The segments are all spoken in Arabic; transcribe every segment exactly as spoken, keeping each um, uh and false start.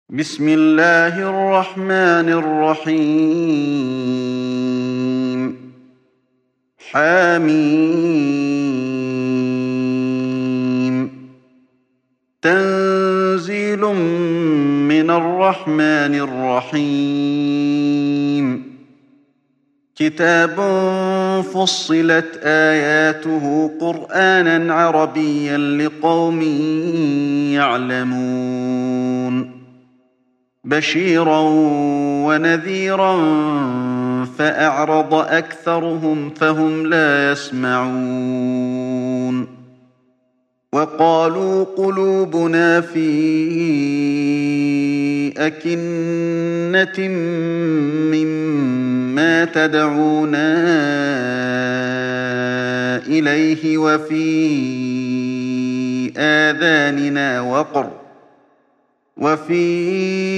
بسم الله الرحمن الرحيم. حميم. تنزيل من الرحمن الرحيم. كتاب فصلت آياته قرآنا عربيا لقوم يعلمون بشيرا ونذيرا فأعرض أكثرهم فهم لا يسمعون. وقالوا قلوبنا في أكنة مما تدعونا إليه وفي آذاننا وقر وفي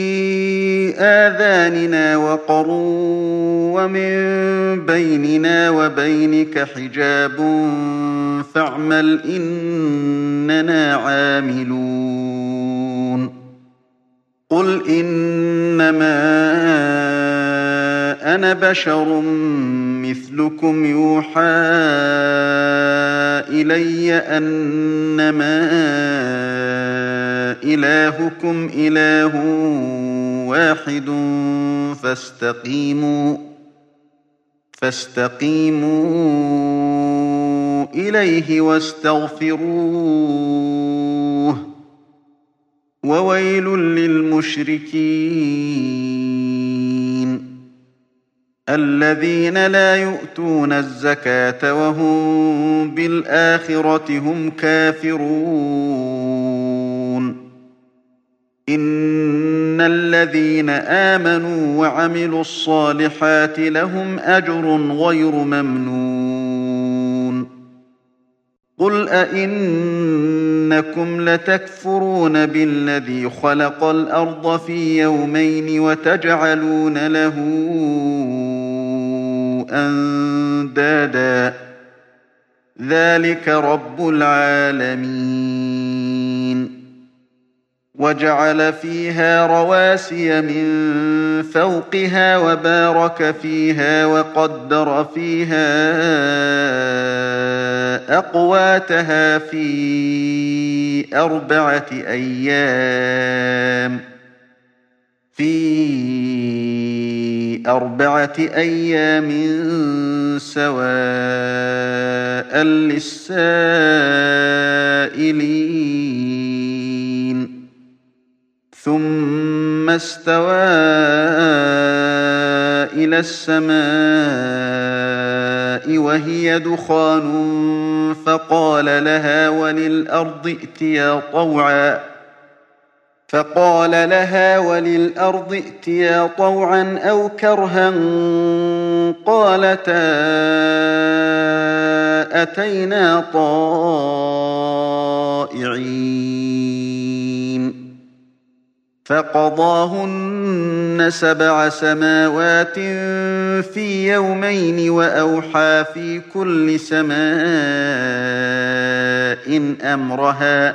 آذاننا وقر ومن بيننا وبينك حجاب فاعمل إننا عاملون. قل إنما أنا بشر مثلكم يوحى إلي أنما إلهكم إله واحد فاستقيموا فاستقيموا إليه واستغفروه وويل للمشركين الذين لا يؤتون الزكاة وهم بالآخرة هم كافرون. إن الذين آمنوا وعملوا الصالحات لهم أجر غير ممنون. قل أئنكم لتكفرون بالذي خلق الأرض في يومين وتجعلون له أندادا ذلك رب العالمين. وجعل فيها رواسي من فوقها وبارك فيها وقدر فيها أقواتها في أربعة أيام في أربعة أيام سواء للسائلين. ثم استوى إلى السماء وهي دخان فقال لها وللأرض ائتيا طوعا فقال لها وللأرض ائتيا طوعا أو كرها قالتا أتينا طائعين. فقضاهن سبع سماوات في يومين وأوحى في كل سماء أمرها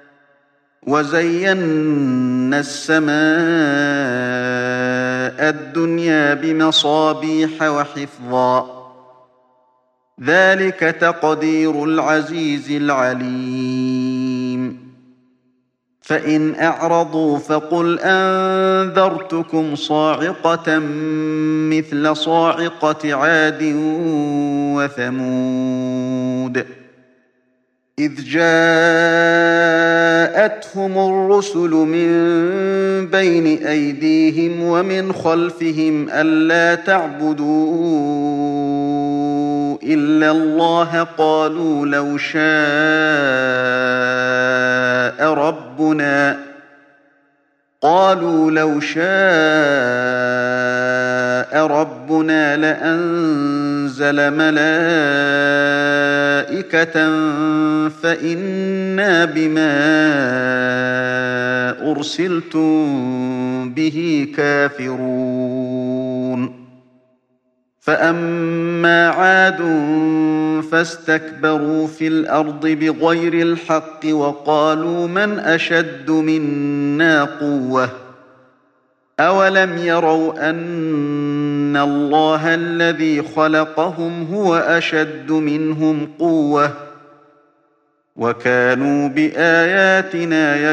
وزينا السماء الدنيا بمصابيح وحفظا ذلك تقدير العزيز العليم. فإن أعرضوا فقل أنذرتكم صاعقة مثل صاعقة عاد وثمود إذ جاءتهم الرسل من بين أيديهم ومن خلفهم ألا تعبدوا إلا الله قالوا لو شاء ربنا قالوا لو شاء ربنا لأنزل ملائكة فإنا بما أرسلتم به كافرون. فأما عاد فاستكبروا في الأرض بغير الحق وقالوا من أشد منا قوة أولم يروا أن الله الذي خلقهم هو أشد منهم قوة وكانوا بآياتنا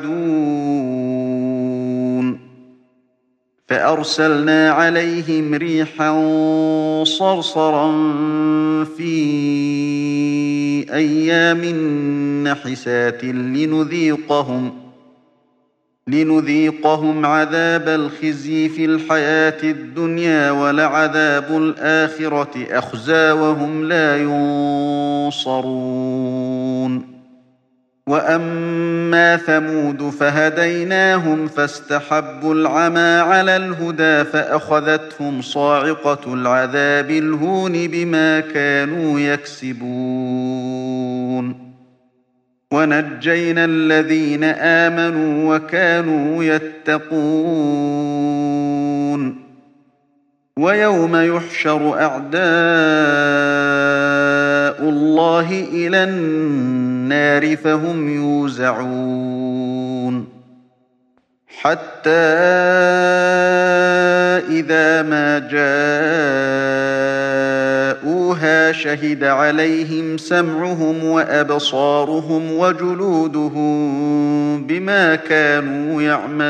يجحدون فأرسلنا عليهم ريحا صرصرا في أيام نحسات لنذيقهم لنذيقهم عذاب الخزي في الحياة الدنيا ولعذاب الآخرة أخزى وهم لا ينصرون وأما ثمود فهديناهم فاستحبوا العمى على الهدى فأخذتهم صاعقة العذاب الهون بما كانوا يكسبون ونجينا الذين آمنوا وكانوا يتقون ويوم يحشر أعداء الله إلى النار فهم يوزعون حتى إذا ما جاءوها شهد عليهم سمعهم وأبصارهم وجلودهم بما كانوا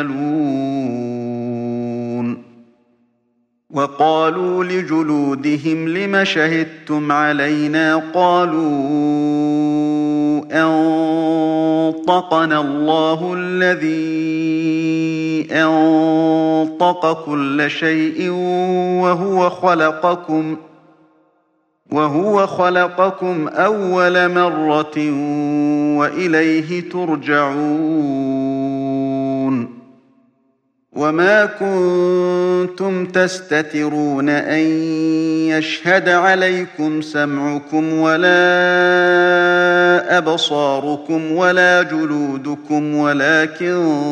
يعملون وقالوا لجلودهم لم شهدتم علينا قالوا أنطقنا الله الذي أنطق كل شيء وهو خلقكم وهو خلقكم أول مرة وإليه ترجعون وما كنتم تستترون أن يشهد عليكم سمعكم ولا أبصاركم ولا جلودكم ولكن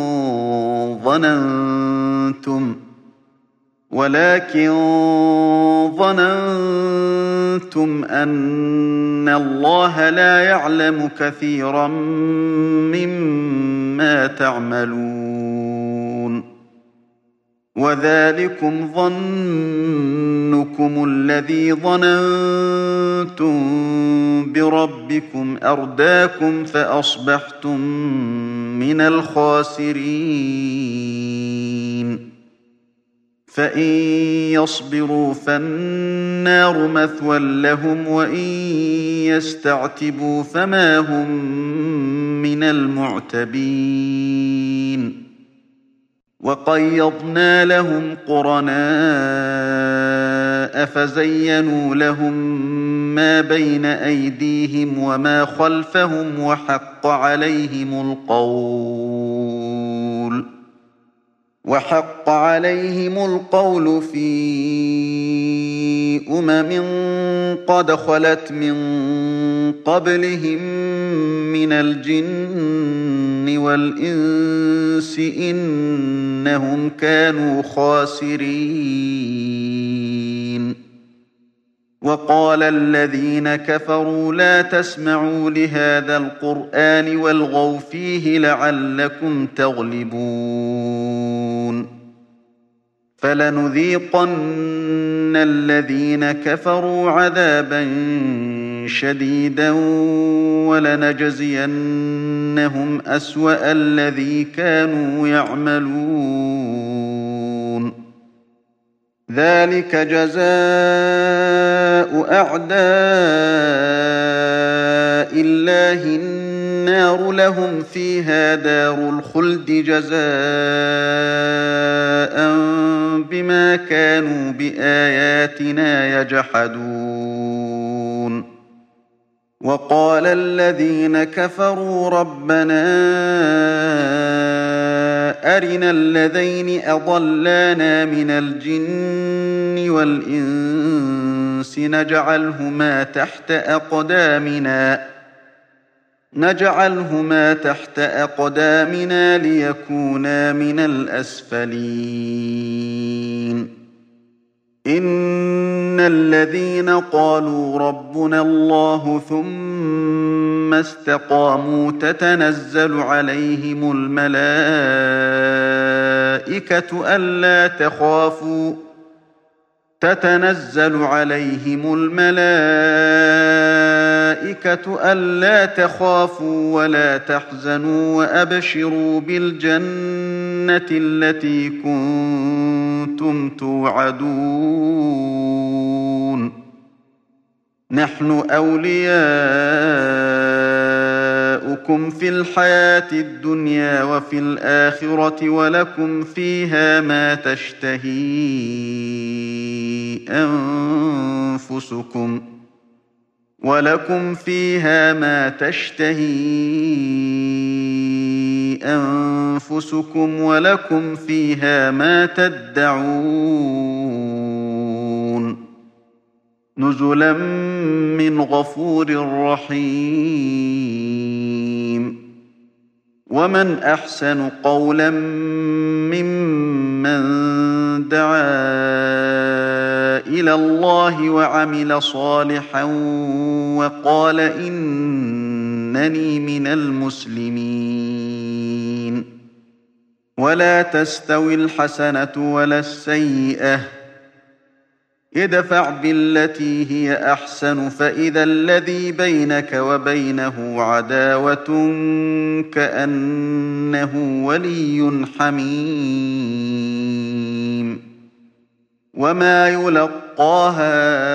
ظننتم ولكن ظننتم أن الله لا يعلم كثيرا مما تعملون وذلكم ظنكم الذي ظننتم بربكم أرداكم فأصبحتم من الخاسرين فإن يصبروا فالنار مثوى لهم وإن يستعتبوا فما هم من المعتبين وقيضنا لهم قرناء فزينوا لهم ما بين أيديهم وما خلفهم وحق عليهم القول وحق عليهم القول في أمم قد خلت من قبلهم من الجن والإنس إنهم كانوا خاسرين وقال الذين كفروا لا تسمعوا لهذا القرآن والغوا فيه لعلكم تغلبون فلنذيقن الذين كفروا عذابا شديدا ولنجزينهم أسوأ الذي كانوا يعملون ذلك جزاء أعداء الله النار لهم فيها دار الخلد جزاء بما كانوا بآياتنا يجحدون وقال الذين كفروا ربنا أرنا الذين أضلانا من الجن والإنس نجعلهما تحت أقدامنا نجعلهما تحت أقدامنا ليكونا من الأسفلين إن الذين قالوا ربنا الله ثم ثم استقاموا تتنزل عليهم الملائكة ألا تخافوا تتنزل عليهم الملائكة ألا تخافوا ولا تحزنوا وأبشروا بالجنة التي كنتم توعدون نحن أولياؤكم في الحياة الدنيا وفي الآخرة ولكم فيها ما تشتهي أنفسكم ولكم فيها ما تشتهي أنفسكم ولكم فيها ما تدعون نزلا من غفور رحيم ومن أحسن قولا ممن دعا إلى الله وعمل صالحا وقال إنني من المسلمين ولا تستوي الحسنة ولا السيئة ادفع بالتي هي أحسن فإذا الذي بينك وبينه عداوة كأنه ولي حميم وما يلقاها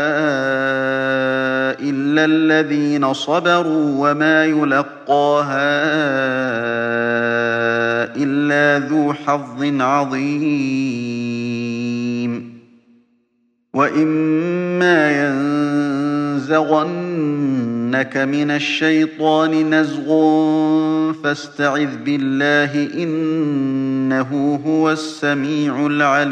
إلا الذين صبروا وما يلقاها إلا ذو حظ عظيم وإما ينزغنك من الشيطان نزغ فاستعذ بالله إنه هو السميع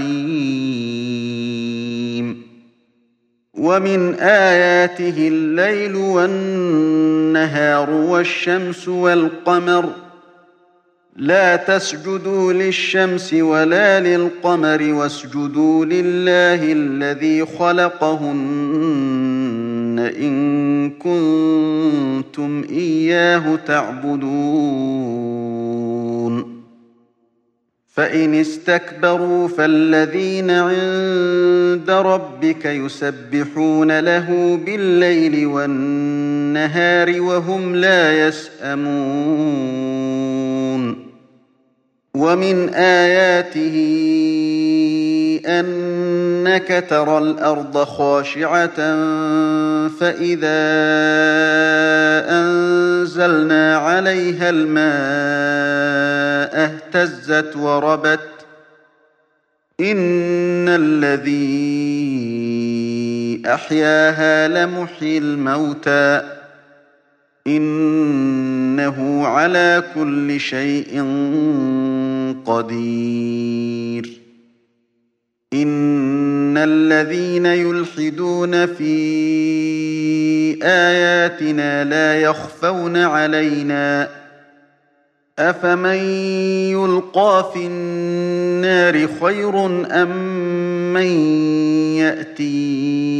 العليم ومن آياته الليل والنهار والشمس والقمر لا تسجدوا للشمس ولا للقمر واسجدوا لله الذي خلقهن إن كنتم إياه تعبدون فإن استكبروا فالذين عند ربك يسبحون له بالليل والنهار وهم لا يسأمون ومن آياته أنك ترى الأرض خاشعة فإذا أنزلنا عليها الماء اهتزت وربت إن الذي أحياها لمحيي الموتى إنه على كل شيء قدير إن الذين يلحدون في آياتنا لا يخفون علينا أفمن يلقى في النار خير أم من يأتي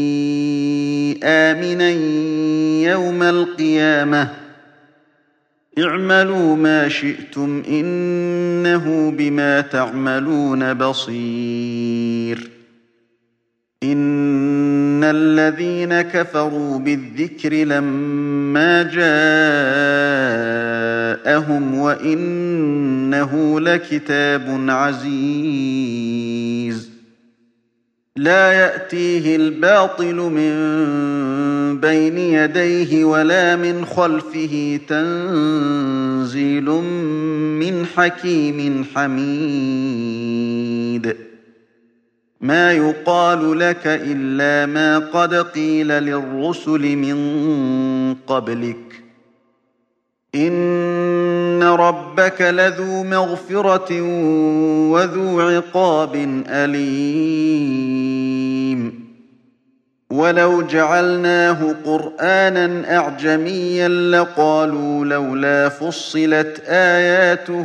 آمنا يوم القيامة اعملوا ما شئتم إنه بما تعملون بصير إن الذين كفروا بالذكر لما جاءهم وإنه لكتاب عزيز لا يأتيه الباطل من بين يديه ولا من خلفه تنزيل من حكيم حميد ما يقال لك إلا ما قد قيل للرسل من قبلك إن ربك لذو مغفرة وذو عقاب أليم ولو جعلناه قرآنا أعجميا لقالوا لولا فصلت آياته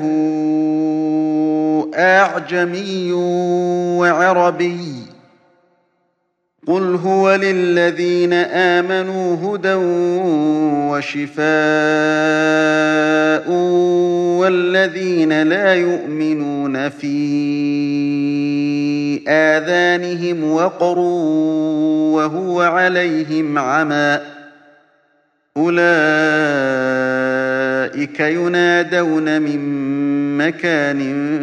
أعجمي وعربي قل هو للذين آمنوا هدى وشفاء والذين لا يؤمنون في آذانهم وقر وهو عليهم عمى أولئك ينادون من مكان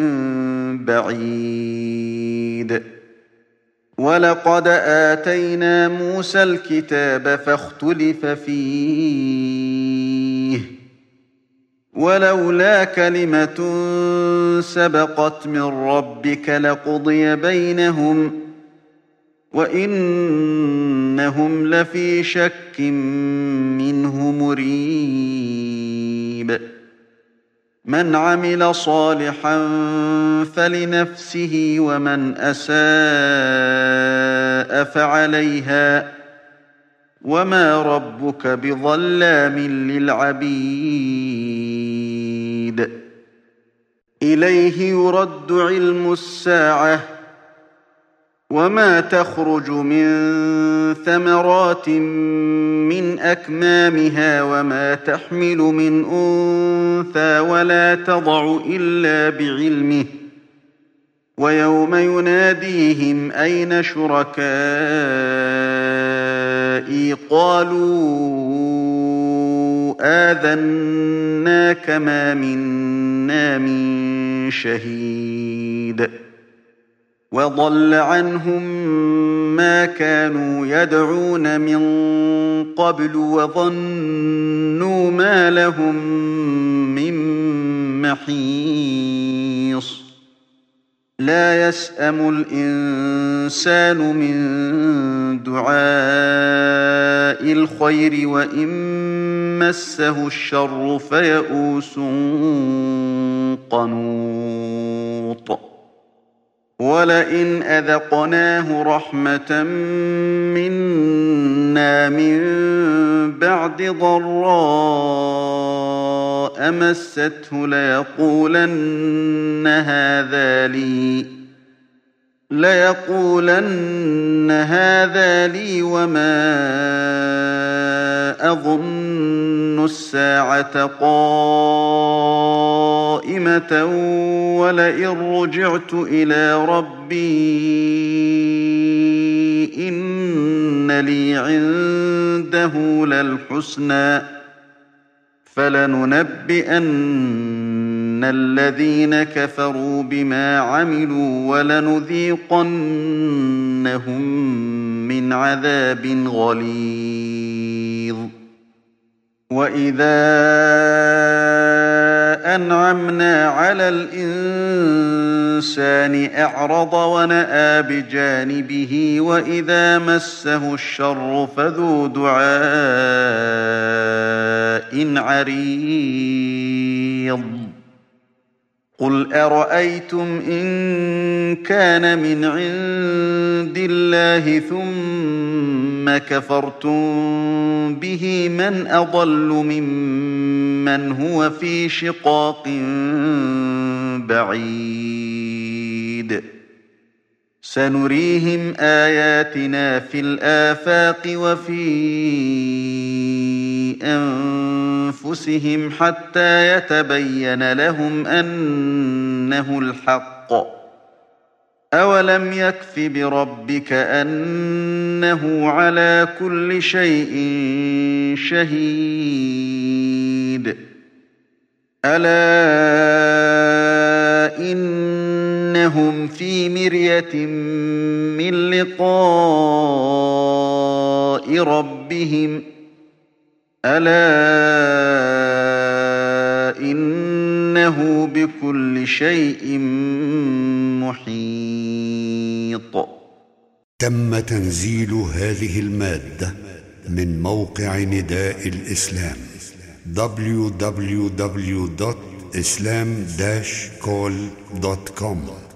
بعيد ولقد آتينا موسى الكتاب فاختلف فيه ولولا كلمة سبقت من ربك لقضي بينهم وإنهم لفي شك منه مريب من عمل صالحا فلنفسه ومن أساء فعليها وما ربك بظلام للعبيد إليه يرد علم الساعة وما تخرج من ثمرات من أكمامها وما تحمل من أنثى ولا تضع إلا بعلمه ويوم يناديهم أين شركائي قالوا آذناك ما منا من شهيد وضل عنهم ما كانوا يدعون من قبل وظنوا ما لهم من محيص لا يسأم الإنسان من دعاء الخير وإن مسه الشر فيئوس قنوط ولئن أذقناه رحمة منا من بعد ضراء مسته ليقولن هذا لي ليقولن هذا لي وما أظن الساعة قائمة ولئن رجعت إلى ربي إن لي عنده للحسنى فلننبئن الذين كفروا بما عملوا ولنذيقنهم من عذاب غليظ وإذا أنعمنا على الإنسان أعرض ونأى بجانبه وإذا مسه الشر فذو دعاء عريض قل أرأيتم إن كان من عند الله ثم كفرتم به من أضل ممن هو في شقاق بعيد سنريهم آياتنا في الآفاق وفي أنفسهم حتى يتبين لهم أنه الحق أولم يكف بربك أنه على كل شيء شهيد ألا إنهم في مرية من لقاء ربهم ألا إنه بكل شيء محيط. تم تنزيل هذه المادة من موقع نداء الإسلام دبليو دبليو دبليو دوت إسلام داش كول دوت كوم.